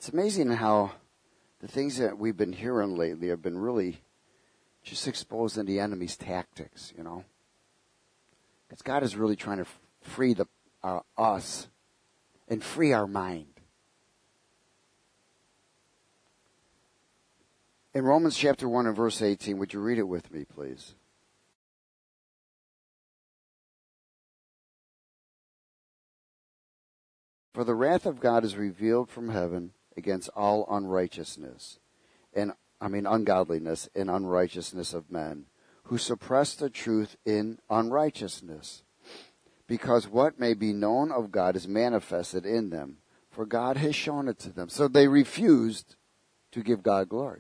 It's amazing how the things that we've been hearing lately have been really just exposing the enemy's tactics, you know. Because God is really trying to free us and free our mind. In Romans chapter 1 and verse 18, would you read it with me, please? For the wrath of God is revealed from heaven against all ungodliness and unrighteousness of men, who suppress the truth in unrighteousness. Because what may be known of God is manifested in them, for God has shown it to them. So they refused to give God glory.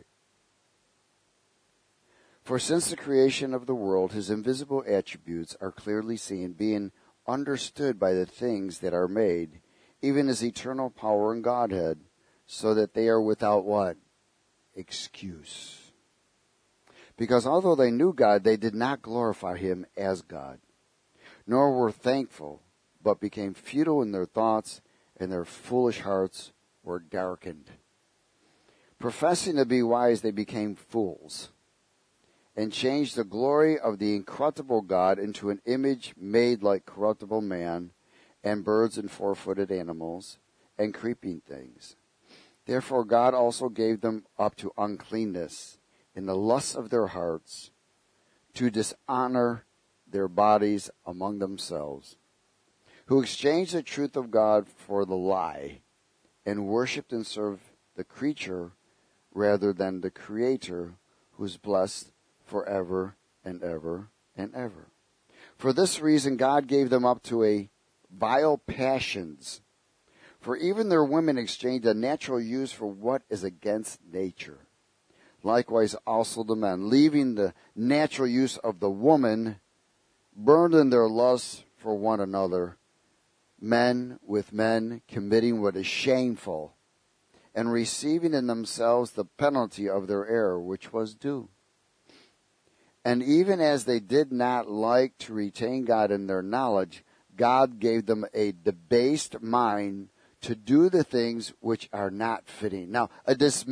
For since the creation of the world, his invisible attributes are clearly seen, being understood by the things that are made, even his eternal power and Godhead, so that they are without what? Excuse. Because although they knew God, they did not glorify him as God, nor were thankful, but became futile in their thoughts, and their foolish hearts were darkened. Professing to be wise, they became fools, and changed the glory of the incorruptible God into an image made like corruptible man, and birds and four-footed animals, and creeping things. Therefore God also gave them up to uncleanness in the lusts of their hearts, to dishonor their bodies among themselves, who exchanged the truth of God for the lie, and worshipped and served the creature rather than the Creator, who is blessed forever and ever and ever. For this reason God gave them up to a vile passions. For even their women exchanged a natural use for what is against nature. Likewise also the men, leaving the natural use of the woman, burned in their lusts for one another, men with men committing what is shameful, and receiving in themselves the penalty of their error, which was due. And even as they did not like to retain God in their knowledge, God gave them a debased mind to do the things which are not fitting. Now, a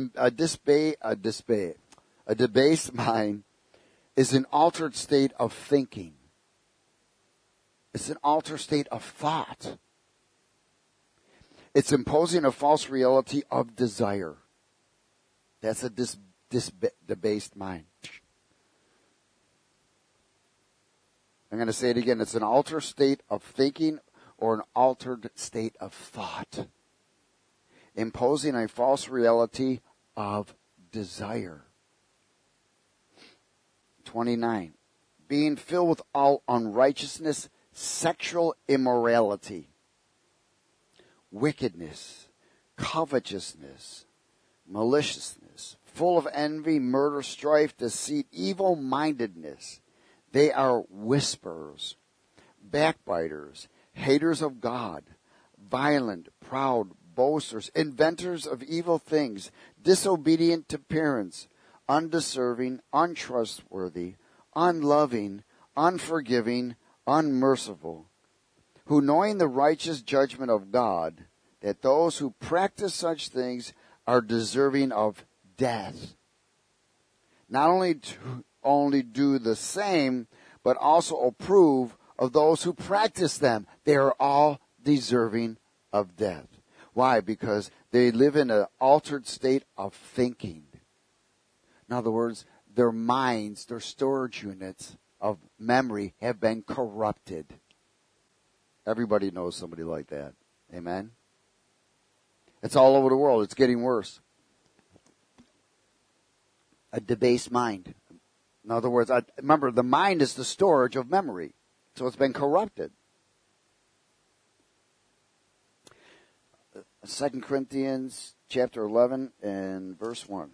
debased mind is an altered state of thinking. It's an altered state of thought. It's imposing a false reality of desire. That's a debased mind. I'm going to say it again. It's an altered state of thinking or an altered state of thought, imposing a false reality of desire. 29. Being filled with all unrighteousness, sexual immorality, wickedness, covetousness, maliciousness, full of envy, murder, strife, deceit, evil-mindedness. They are whisperers, backbiters, haters of God, violent, proud, boasters, inventors of evil things, disobedient to parents, undeserving, untrustworthy, unloving, unforgiving, unmerciful, who knowing the righteous judgment of God, that those who practice such things are deserving of death. Not only do the same, but also approve of those who practice them. They are all deserving of death. Why? Because they live in an altered state of thinking. In other words, their minds, their storage units of memory have been corrupted. Everybody knows somebody like that. Amen? It's all over the world. It's getting worse. A debased mind. In other words, remember, the mind is the storage of memory. So it's been corrupted. 2 Corinthians chapter 11 and verse 1.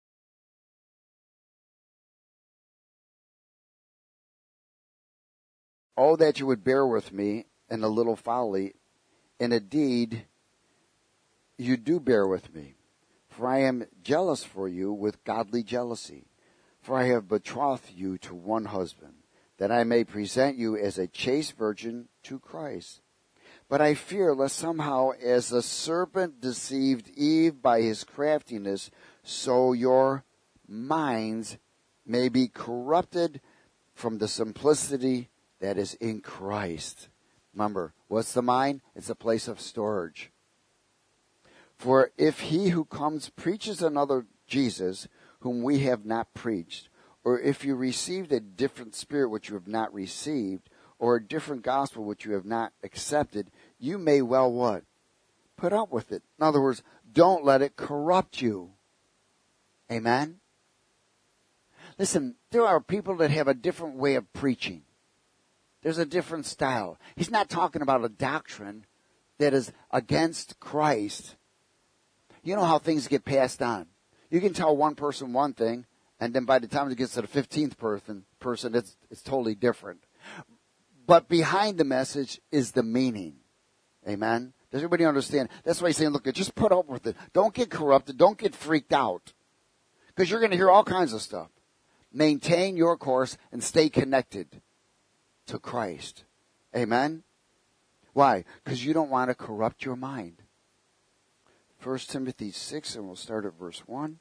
Oh, that you would bear with me in a little folly, and indeed you do bear with me. For I am jealous for you with godly jealousy. For I have betrothed you to one husband, that I may present you as a chaste virgin to Christ. But I fear lest somehow, as the serpent deceived Eve by his craftiness, so your minds may be corrupted from the simplicity that is in Christ. Remember, what's the mind? It's a place of storage. For if he who comes preaches another Jesus, whom we have not preached, or if you received a different spirit which you have not received, or a different gospel which you have not accepted, you may well what? Put up with it. In other words, don't let it corrupt you. Amen? Listen, there are people that have a different way of preaching. There's a different style. He's not talking about a doctrine that is against Christ. You know how things get passed on. You can tell one person one thing, and then by the time it gets to the 15th person, it's totally different. But behind the message is the meaning. Amen? Does everybody understand? That's why he's saying, look, just put up with it. Don't get corrupted. Don't get freaked out. Because you're going to hear all kinds of stuff. Maintain your course and stay connected to Christ. Amen? Why? Because you don't want to corrupt your mind. 1 Timothy 6, and we'll start at verse 1.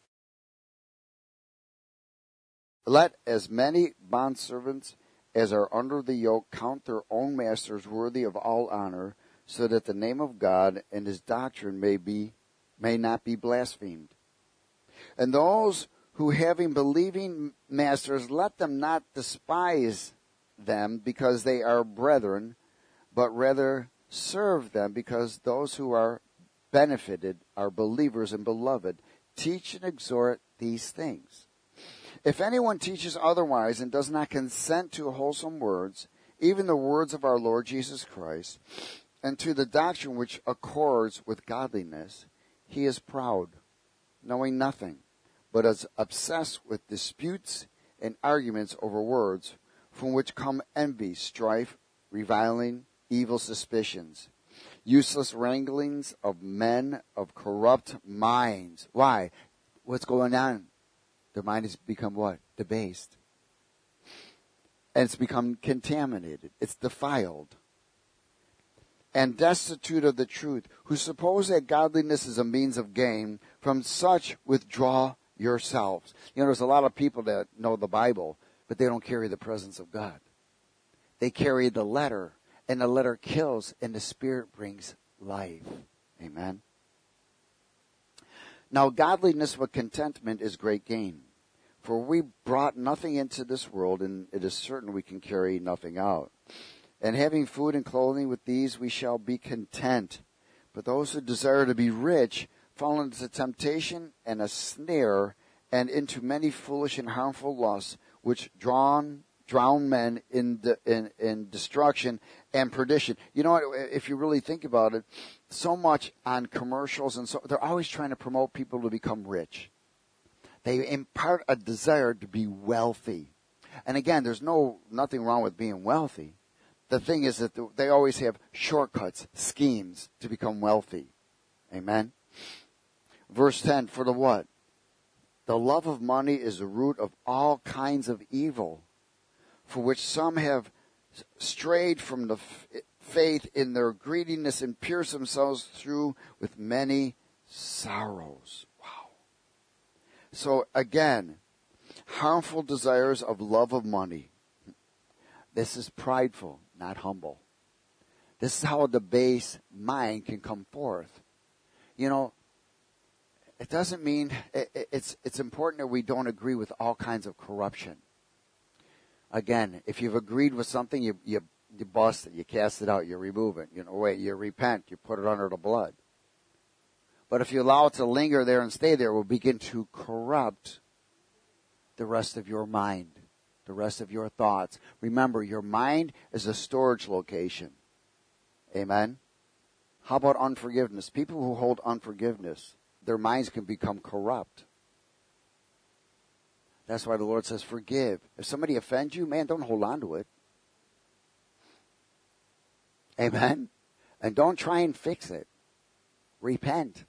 Let as many bondservants as are under the yoke count their own masters worthy of all honor, so that the name of God and his doctrine may not be blasphemed. And those who having believing masters, let them not despise them because they are brethren, but rather serve them, because those who are benefited are believers and beloved. Teach and exhort these things. If anyone teaches otherwise and does not consent to wholesome words, even the words of our Lord Jesus Christ, and to the doctrine which accords with godliness, he is proud, knowing nothing, but is obsessed with disputes and arguments over words, from which come envy, strife, reviling, evil suspicions, useless wranglings of men of corrupt minds. Why? What's going on? Their mind has become what? Debased. And it's become contaminated. It's defiled. And destitute of the truth, who suppose that godliness is a means of gain. From such withdraw yourselves. You know, there's a lot of people that know the Bible, but they don't carry the presence of God. They carry the letter, and the letter kills, and the Spirit brings life. Amen. Now, godliness with contentment is great gain. For we brought nothing into this world, and it is certain we can carry nothing out. And having food and clothing, with these we shall be content. But those who desire to be rich fall into temptation and a snare, and into many foolish and harmful lusts, which drown men in destruction and perdition. You know what? If you really think about it, so much on commercials and so they're always trying to promote people to become rich. They impart a desire to be wealthy. And again, there's nothing wrong with being wealthy. The thing is that they always have shortcuts, schemes to become wealthy. Amen? Verse 10, for the what? The love of money is the root of all kinds of evil, for which some have strayed from the faith in their greediness and pierced themselves through with many sorrows. Wow. So again, harmful desires of love of money. This is prideful, not humble. This is how the base mind can come forth. You know, it doesn't mean, it's important that we don't agree with all kinds of corruption. Again, if you've agreed with something, you bust it, you cast it out, you remove it, you repent, you put it under the blood. But if you allow it to linger there and stay there, it will begin to corrupt the rest of your mind, the rest of your thoughts. Remember, your mind is a storage location. Amen? How about unforgiveness? People who hold unforgiveness, their minds can become corrupt. That's why the Lord says, forgive. If somebody offends you, man, don't hold on to it. Amen? And don't try and fix it. Repent.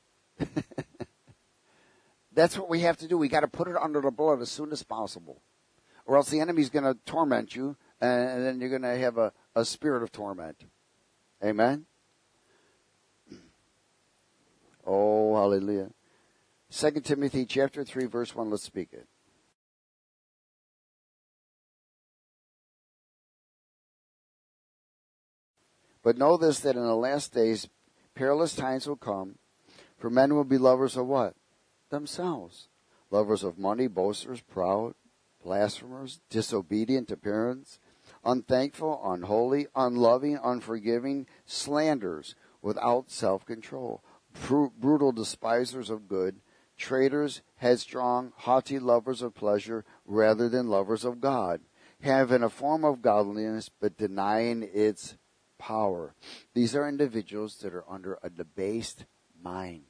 That's what we have to do. We got to put it under the blood as soon as possible. Or else the enemy's going to torment you, and then you're going to have a spirit of torment. Amen? Oh, hallelujah. 2 Timothy chapter 3, verse 1, let's speak it. But know this, that in the last days perilous times will come, for men will be lovers of what? Themselves. Lovers of money, boasters, proud, blasphemers, disobedient to parents, unthankful, unholy, unloving, unforgiving, slanderers, without self-control, brutal despisers of good, traitors, headstrong, haughty, lovers of pleasure rather than lovers of God, having a form of godliness but denying its power. These are individuals that are under a debased mind.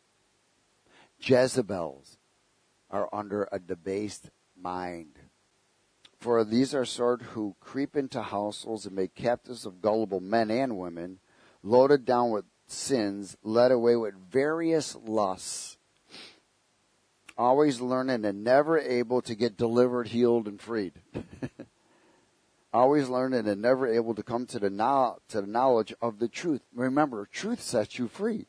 Jezebels are under a debased mind. For these are sort who creep into households and make captives of gullible men and women, loaded down with sins, led away with various lusts, always learning and never able to get delivered, healed, and freed. Always learning and never able to come to the knowledge of the truth. Remember, truth sets you free.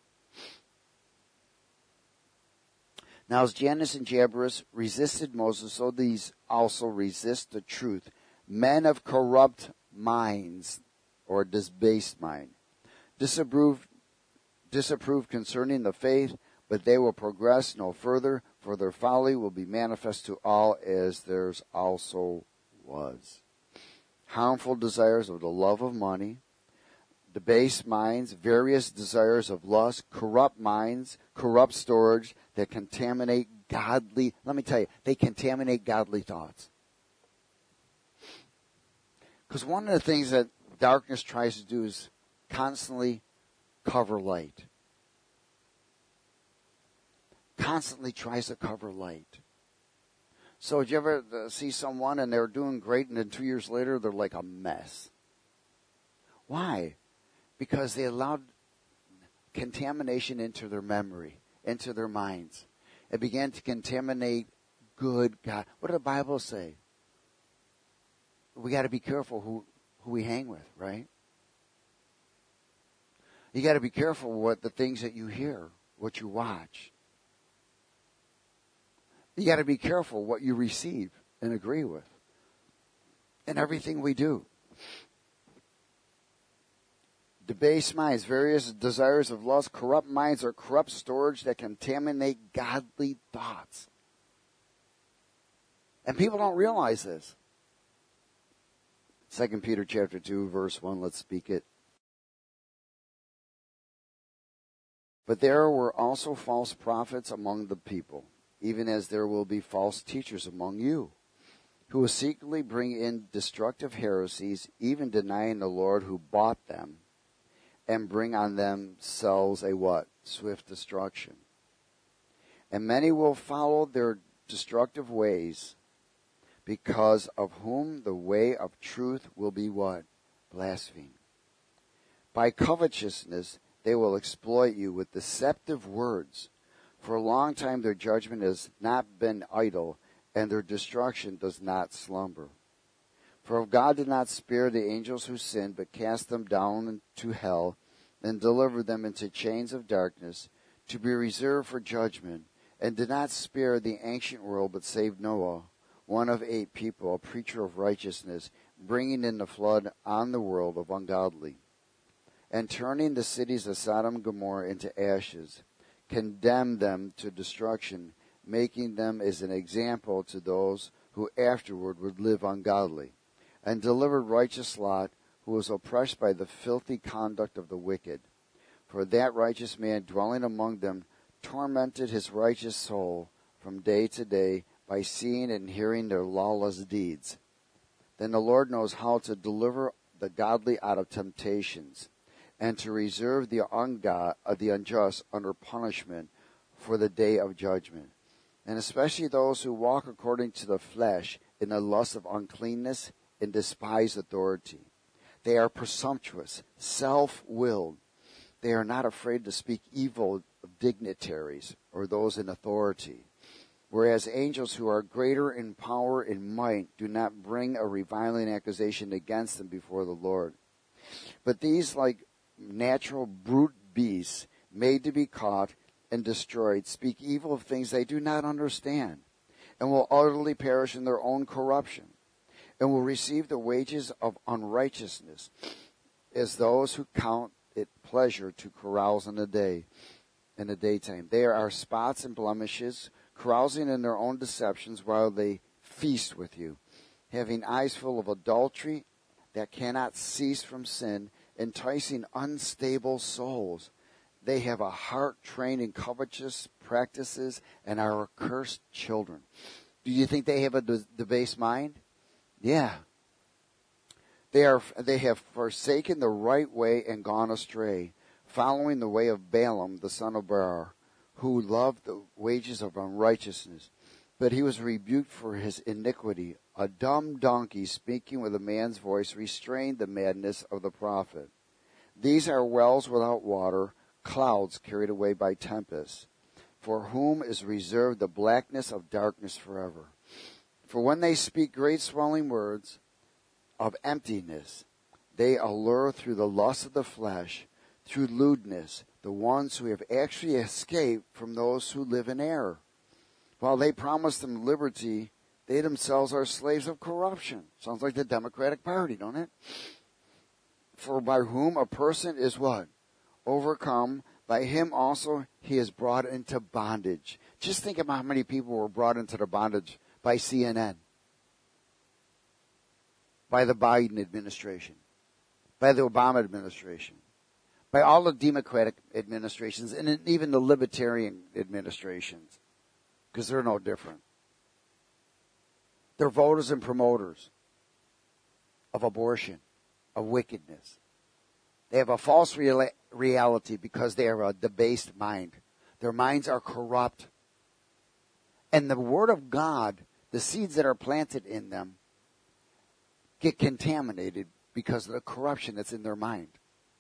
Now, as Jannes and Jambres resisted Moses, so these also resist the truth. Men of corrupt minds, or debased mind, disapprove concerning the faith, but they will progress no further, for their folly will be manifest to all, as theirs also was. Harmful desires of the love of money, debased minds, various desires of lust, corrupt minds, corrupt storage that contaminate godly, let me tell you, they contaminate godly thoughts. Because one of the things that darkness tries to do is constantly cover light. Constantly tries to cover light. So did you ever see someone and they're doing great and then 2 years later they're like a mess? Why? Because they allowed contamination into their memory, into their minds. It began to contaminate good God. What did the Bible say? We got to be careful who we hang with, right? You got to be careful what the things that you hear, what you watch. You got to be careful what you receive and agree with in everything we do. Debased minds, various desires of lust, corrupt minds, or corrupt storage that contaminate godly thoughts. And people don't realize this. 2 Peter chapter 2, verse 1, let's speak it. But there were also false prophets among the people, even as there will be false teachers among you, who will secretly bring in destructive heresies, even denying the Lord who bought them, and bring on themselves a what? Swift destruction. And many will follow their destructive ways, because of whom the way of truth will be what? Blasphemed. By covetousness they will exploit you with deceptive words. For a long time their judgment has not been idle, and their destruction does not slumber. For if God did not spare the angels who sinned, but cast them down into hell, and delivered them into chains of darkness, to be reserved for judgment, and did not spare the ancient world, but saved Noah, one of 8 people, a preacher of righteousness, bringing in the flood on the world of ungodly, and turning the cities of Sodom and Gomorrah into ashes, condemned them to destruction, making them as an example to those who afterward would live ungodly, and delivered righteous Lot, who was oppressed by the filthy conduct of the wicked. For that righteous man dwelling among them tormented his righteous soul from day to day by seeing and hearing their lawless deeds. Then the Lord knows how to deliver the godly out of temptations, and to reserve the unjust under punishment for the day of judgment, and especially those who walk according to the flesh in the lust of uncleanness and despise authority. They are presumptuous, self-willed. They are not afraid to speak evil of dignitaries or those in authority. Whereas angels who are greater in power and might do not bring a reviling accusation against them before the Lord. But these, like natural brute beasts, made to be caught and destroyed, speak evil of things they do not understand, and will utterly perish in their own corruption, and will receive the wages of unrighteousness, as those who count it pleasure to carouse in the daytime. They are spots and blemishes, carousing in their own deceptions while they feast with you, having eyes full of adultery that cannot cease from sin, enticing unstable souls. They have a heart trained in covetous practices and are accursed children. Do you think they have a debased mind? Yeah. They have forsaken the right way and gone astray, following the way of Balaam, the son of Beor, who loved the wages of unrighteousness. But he was rebuked for his iniquity. A dumb donkey speaking with a man's voice restrained the madness of the prophet. These are wells without water, clouds carried away by tempests, for whom is reserved the blackness of darkness forever. For when they speak great swelling words of emptiness, they allure through the lust of the flesh, through lewdness, the ones who have actually escaped from those who live in error. While they promise them liberty, they themselves are slaves of corruption. Sounds like the Democratic Party, don't it? For by whom a person is what? Overcome, by him also he is brought into bondage. Just think about how many people were brought into the bondage by CNN, by the Biden administration, by the Obama administration, by all the Democratic administrations, and even the Libertarian administrations, because they're no different. They're voters and promoters of abortion, of wickedness. They have a false reality because they are a debased mind. Their minds are corrupt. And the Word of God, the seeds that are planted in them, get contaminated because of the corruption that's in their mind.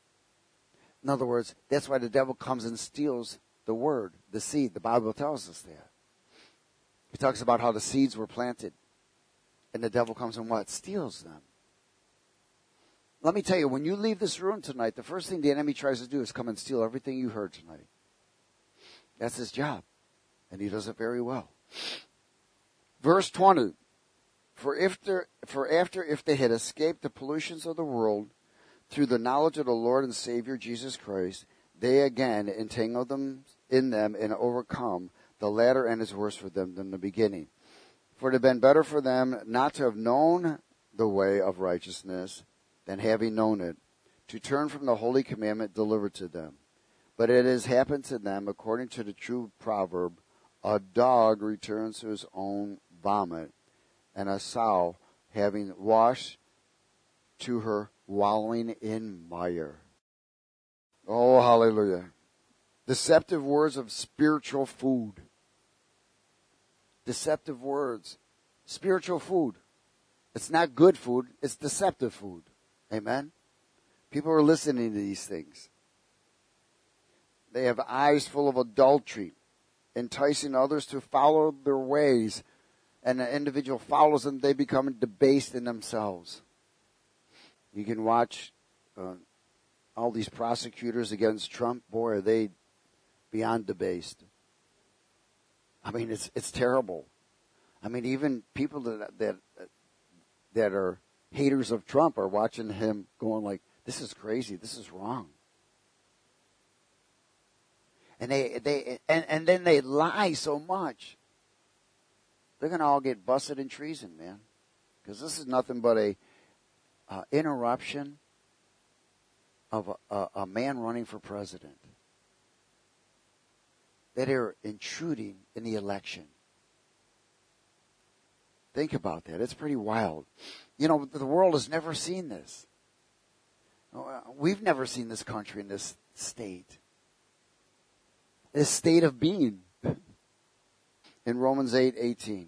In other words, that's why the devil comes and steals the Word, the seed. The Bible tells us that. He talks about how the seeds were planted. And the devil comes and what? Steals them. Let me tell you, when you leave this room tonight, the first thing the enemy tries to do is come and steal everything you heard tonight. That's his job. And he does it very well. Verse 20. For after they had escaped the pollutions of the world through the knowledge of the Lord and Savior Jesus Christ, they again entangle them in them and overcome. The latter end is worse for them than the beginning. For it had been better for them not to have known the way of righteousness than having known it, to turn from the holy commandment delivered to them. But it has happened to them, according to the true proverb, a dog returns to his own vomit, and a sow, having washed, to her wallowing in mire. Oh, hallelujah. Deceptive words of spiritual food. Deceptive words. Spiritual food. It's not good food, it's deceptive food. Amen? People are listening to these things. They have eyes full of adultery, enticing others to follow their ways. And the individual follows them, they become debased in themselves. You can watch all these prosecutors against Trump. Boy, are they beyond debased. I mean, it's terrible. I mean, even people that are haters of Trump are watching him going like, this is crazy, this is wrong. And then they lie so much. They're going to all get busted in treason, man. Because this is nothing but a interruption of a man running for president. That are intruding in the election. Think about that. It's pretty wild. You know, the world has never seen this. We've never seen this country in this state. This state of being. In Romans 8:18.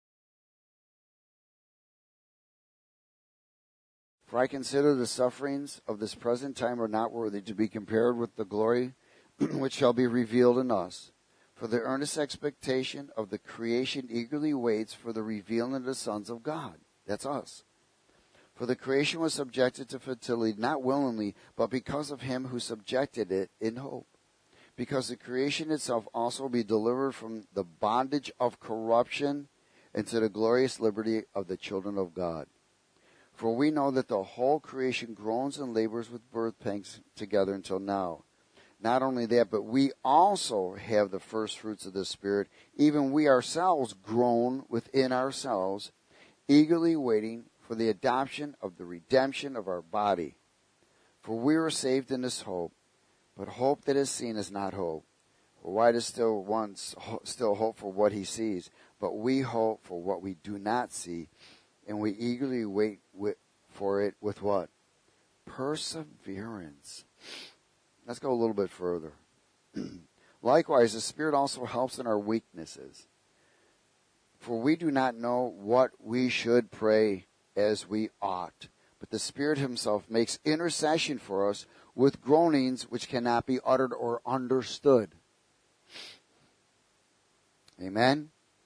For I consider the sufferings of this present time are not worthy to be compared with the glory which shall be revealed in us. For the earnest expectation of the creation eagerly waits for the revealing of the sons of God. That's us. For the creation was subjected to fertility, not willingly, but because of him who subjected it in hope. Because the creation itself also be delivered from the bondage of corruption into the glorious liberty of the children of God. For we know that the whole creation groans and labors with birth pangs together until now. Not only that, but we also have the first fruits of the Spirit. Even we ourselves groan within ourselves, eagerly waiting for the adoption of the redemption of our body. For we were saved in this hope, but hope that is seen is not hope. For why does still hope for what he sees? But we hope for what we do not see, and we eagerly wait for it with what? Perseverance. Let's go a little bit further. Likewise, the Spirit also helps in our weaknesses. For we do not know what we should pray as we ought, but the Spirit himself makes intercession for us with groanings which cannot be uttered or understood. Amen?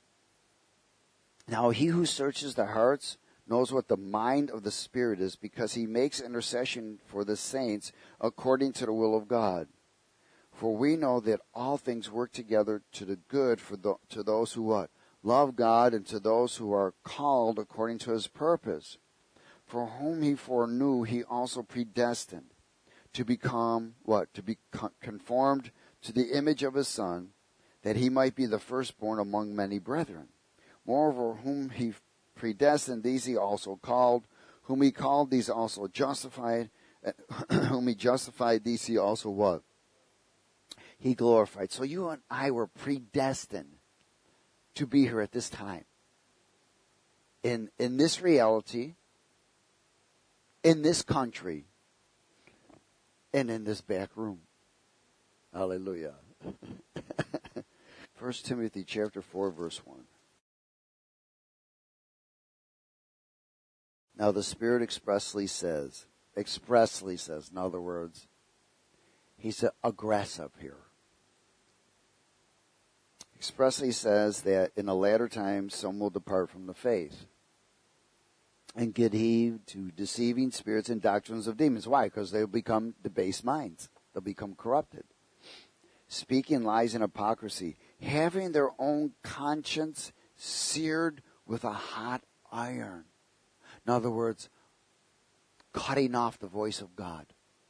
Now he who searches the hearts knows what the mind of the Spirit is, because he makes intercession for the saints according to the will of God. For we know that all things work together to the good to those who what? Love God, and to those who are called according to his purpose. For whom he foreknew, he also predestined to become what? To be conformed to the image of his Son, that he might be the firstborn among many brethren. Moreover, whom he predestined, these he also called. Whom he called, these also justified. Whom he justified, these he also what? He glorified. So you and I were predestined to be here at this time. In this reality, in this country, and in this back room. Hallelujah. 1 Timothy chapter 4, verse 1. Now the Spirit expressly says, in other words, he's aggressive here. Expressly says that in the latter times some will depart from the faith and get heed to deceiving spirits and doctrines of demons. Why? Because they'll become debased minds. They'll become corrupted. Speaking lies and hypocrisy, having their own conscience seared with a hot iron. In other words, cutting off the voice of God.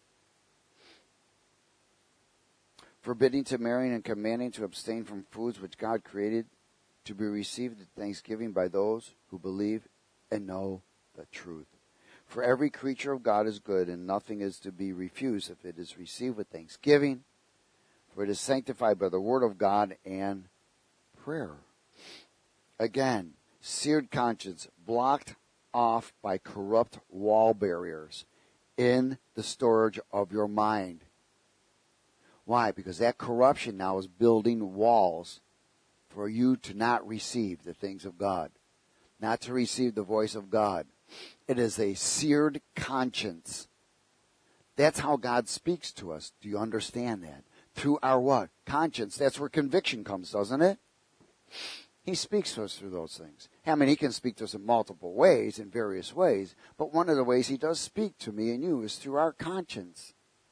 Forbidding to marry and commanding to abstain from foods which God created to be received at thanksgiving by those who believe and know the truth. For every creature of God is good, and nothing is to be refused if it is received with thanksgiving, for it is sanctified by the word of God and prayer. Again, seared conscience, blocked off by corrupt wall barriers in the storage of your mind. Why? Because that corruption now is building walls for you to not receive the things of God, not to receive the voice of God. It is a seared conscience. That's how God speaks to us. Do you understand that? Through our what? Conscience. That's where conviction comes, doesn't it? He speaks to us through those things. I mean, he can speak to us in multiple ways, in various ways, but one of the ways he does speak to me and you is through our conscience.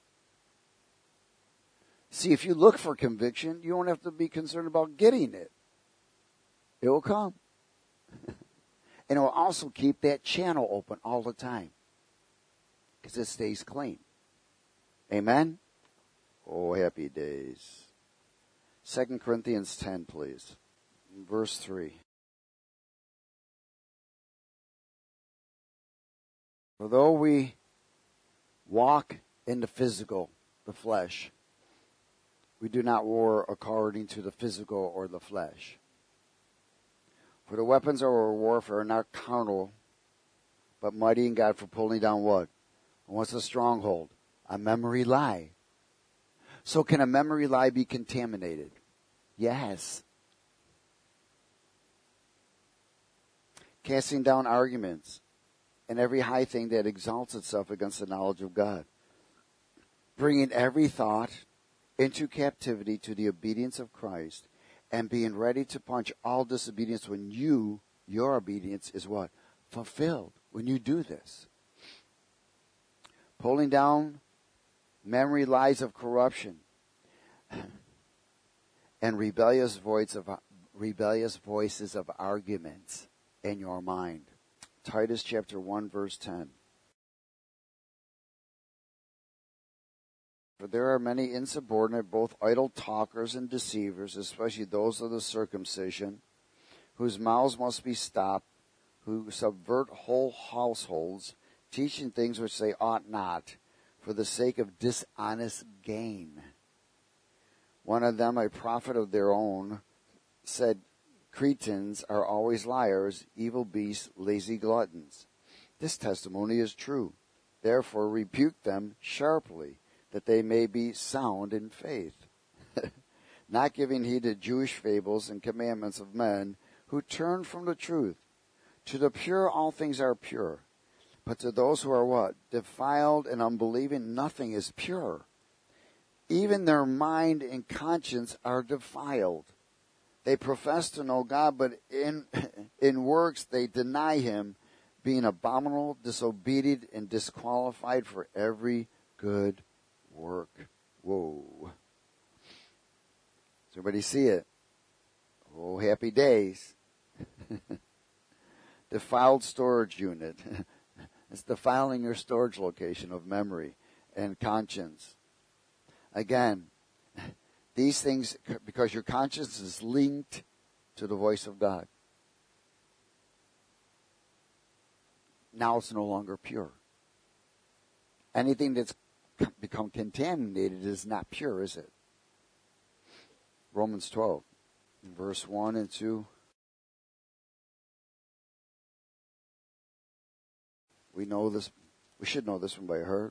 See, if you look for conviction, you don't have to be concerned about getting it. It will come. And it will also keep that channel open all the time, because it stays clean. Amen? Oh, happy days. 2 Corinthians 10, please. Verse 3. For though we walk in the physical, the flesh, we do not war according to the physical or the flesh. For the weapons of our warfare are not carnal, but mighty in God for pulling down what? And what's a stronghold? A memory lie. So can a memory lie be contaminated? Yes. Casting down arguments and every high thing that exalts itself against the knowledge of God. Bringing every thought into captivity to the obedience of Christ, and being ready to punch all disobedience when your obedience is what? Fulfilled. When you do this. pulling down memory lies of corruption and rebellious voices of arguments in your mind. Titus chapter 1 verse 10. For there are many insubordinate, both idle talkers and deceivers, especially those of the circumcision, whose mouths must be stopped, who subvert whole households, teaching things which they ought not, for the sake of dishonest gain. One of them, a prophet of their own, said, Cretans are always liars, evil beasts, lazy gluttons. This testimony is true. Therefore rebuke them sharply, that they may be sound in faith, not giving heed to Jewish fables and commandments of men who turn from the truth. To the pure all things are pure, but to those who are what? Defiled and unbelieving, nothing is pure. Even their mind and conscience are defiled. They profess to know God, but in works they deny him, being abominable, disobedient, and disqualified for every good work. Whoa. Does everybody see it? Oh, happy days. Defiled storage unit. It's defiling your storage location of memory and conscience. Again, these things, because your conscience is linked to the voice of God. Now it's no longer pure. Anything that's become contaminated is not pure, is it? Romans 12, verse 1 and 2. We know this. We should know this one by heart.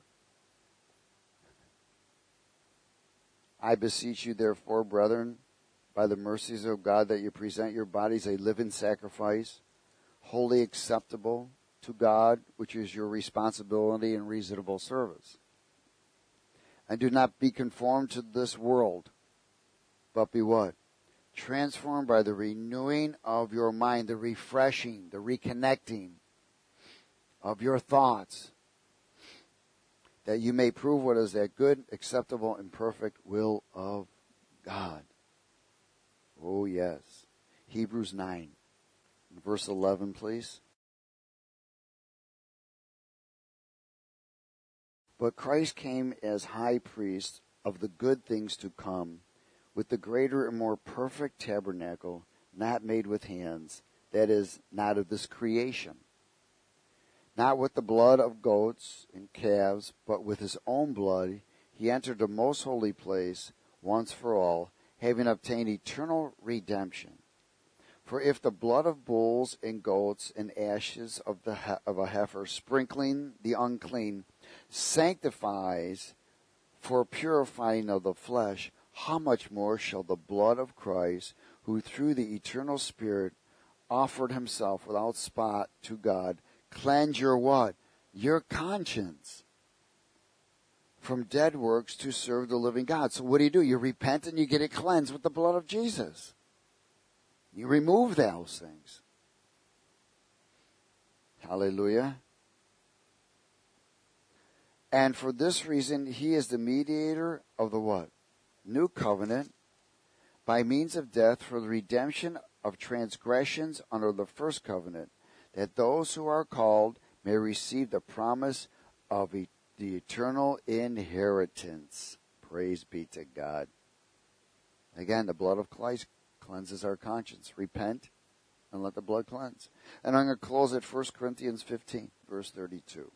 I beseech you, therefore, brethren, by the mercies of God, that you present your bodies a living sacrifice, wholly acceptable to God, which is your responsibility and reasonable service. And do not be conformed to this world, but be what? Transformed by the renewing of your mind, the refreshing, the reconnecting of your thoughts, that you may prove what is that good, acceptable, and perfect will of God. Oh, yes. Hebrews 9, verse 11, please. But Christ came as high priest of the good things to come, with the greater and more perfect tabernacle, not made with hands, that is, not of this creation. Not with the blood of goats and calves, but with his own blood, he entered the most holy place once for all, having obtained eternal redemption. For if the blood of bulls and goats and ashes of a heifer, sprinkling the unclean, sanctifies for purifying of the flesh, how much more shall the blood of Christ, who through the eternal Spirit offered himself without spot to God, cleanse your what? Your conscience from dead works to serve the living God. So what do? You repent and you get it cleansed with the blood of Jesus. You remove those things. Hallelujah. And for this reason, he is the mediator of the what? New covenant, by means of death, for the redemption of transgressions under the first covenant, that those who are called may receive the promise of the eternal inheritance. Praise be to God. Again, the blood of Christ cleanses our conscience. Repent and let the blood cleanse. And I'm going to close at 1 Corinthians 15, verse 32.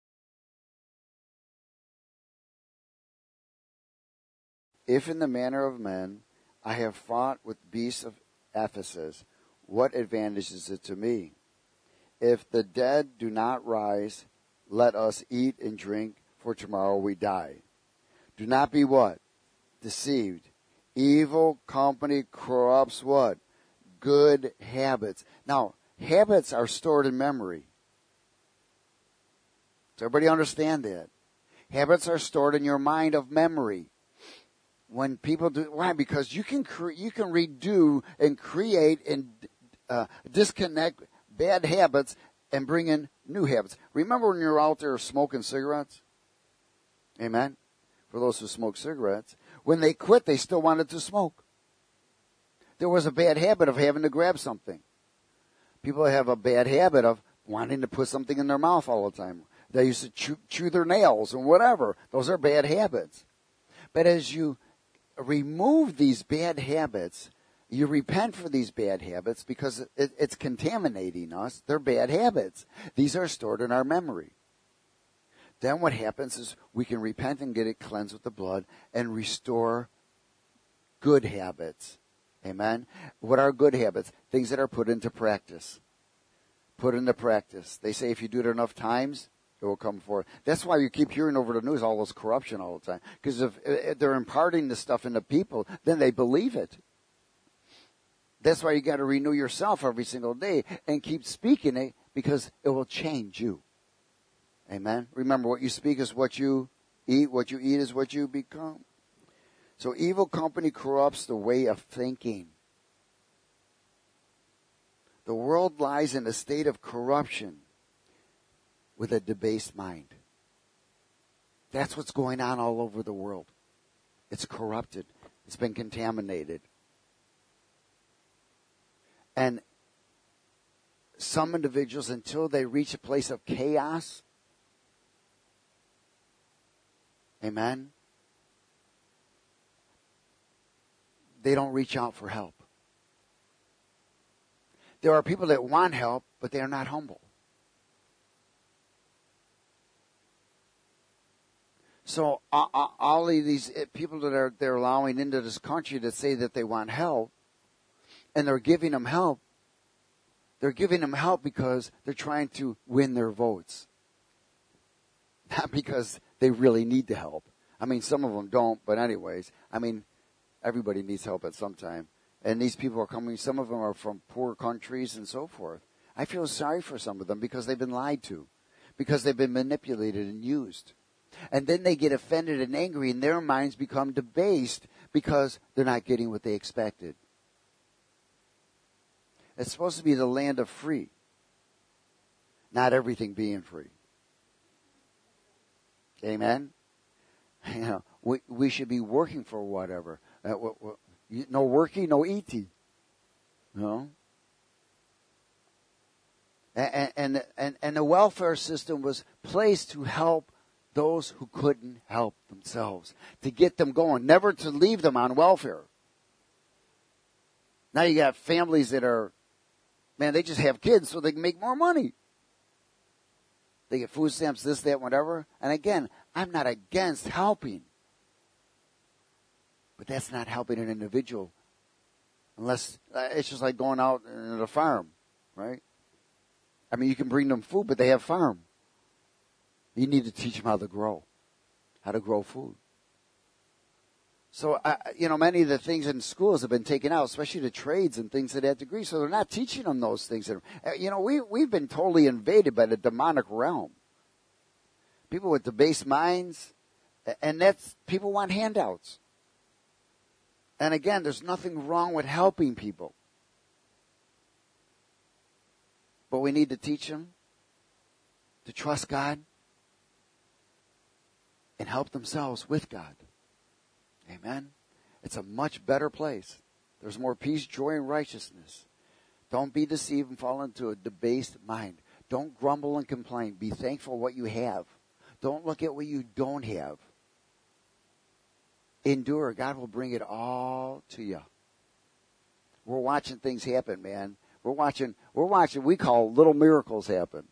If in the manner of men I have fought with beasts of Ephesus, what advantage is it to me? If the dead do not rise, let us eat and drink, for tomorrow we die. Do not be what? Deceived. Evil company corrupts what? Good habits. Now, habits are stored in memory. Does everybody understand that? Habits are stored in your mind of memory. When people do, why? Because you can redo and create and disconnect bad habits and bring in new habits. Remember when you were out there smoking cigarettes? Amen? For those who smoke cigarettes. When they quit, they still wanted to smoke. There was a bad habit of having to grab something. People have a bad habit of wanting to put something in their mouth all the time. They used to chew their nails and whatever. Those are bad habits. But as you remove these bad habits, you repent for these bad habits because it's contaminating us. They're bad habits. These are stored in our memory. Then what happens is we can repent and get it cleansed with the blood and restore good habits. Amen? What are good habits? Things that are put into practice. Put into practice. They say if you do it enough times, it will come forth. That's why you keep hearing over the news all this corruption all the time. Because if they're imparting this stuff into people, then they believe it. That's why you got to renew yourself every single day and keep speaking it because it will change you. Amen? Remember, what you speak is what you eat. What you eat is what you become. So evil company corrupts the way of thinking. The world lies in a state of corruption with a debased mind. That's what's going on all over the world. It's corrupted. It's been contaminated. And some individuals, until they reach a place of chaos, amen, they don't reach out for help. There are people that want help, but they are not humble. So all of these people that they're allowing into this country that say that they want help, and they're giving them help, they're giving them help because they're trying to win their votes. Not because they really need the help. I mean, some of them don't, but anyways, I mean, everybody needs help at some time. And these people are coming, some of them are from poor countries and so forth. I feel sorry for some of them because they've been lied to, because they've been manipulated and used. And then they get offended and angry, and their minds become debased because they're not getting what they expected. It's supposed to be the land of free, not everything being free. Amen? You know, we should be working for whatever. No working, no eating. No. And the welfare system was placed to help those who couldn't help themselves, to get them going, never to leave them on welfare. Now you got families that are, man, they just have kids so they can make more money. They get food stamps, this, that, whatever. And again, I'm not against helping. But that's not helping an individual. Unless, it's just like going out in a farm, right? I mean, you can bring them food, but they have farm. You need to teach them how to grow food. So, many of the things in schools have been taken out, especially the trades and things of that degree. So they're not teaching them those things. We've been totally invaded by the demonic realm. People with debased minds, and people want handouts. And again, there's nothing wrong with helping people. But we need to teach them to trust God and help themselves with God. Amen? It's a much better place. There's more peace, joy, and righteousness. Don't be deceived and fall into a debased mind. Don't grumble and complain. Be thankful what you have. Don't look at what you don't have. Endure. God will bring it all to you. We're watching things happen, man. We're watching, we call little miracles happen.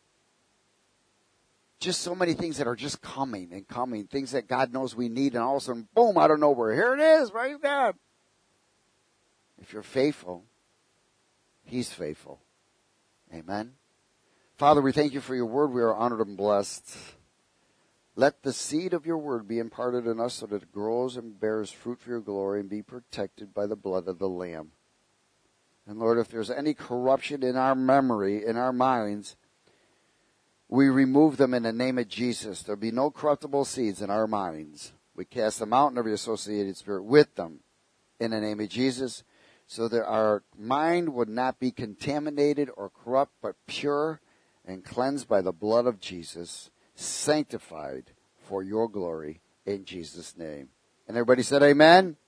Just so many things that are just coming and coming. Things that God knows we need, and all of a sudden, boom, out of nowhere. Here it is, praise God. If you're faithful, He's faithful. Amen. Father, we thank you for your word. We are honored and blessed. Let the seed of your word be imparted in us so that it grows and bears fruit for your glory and be protected by the blood of the Lamb. And Lord, if there's any corruption in our memory, in our minds, we remove them in the name of Jesus. There'll be no corruptible seeds in our minds. We cast them out and every associated spirit with them in the name of Jesus, so that our mind would not be contaminated or corrupt, but pure and cleansed by the blood of Jesus, sanctified for your glory. In Jesus' name. And everybody said amen?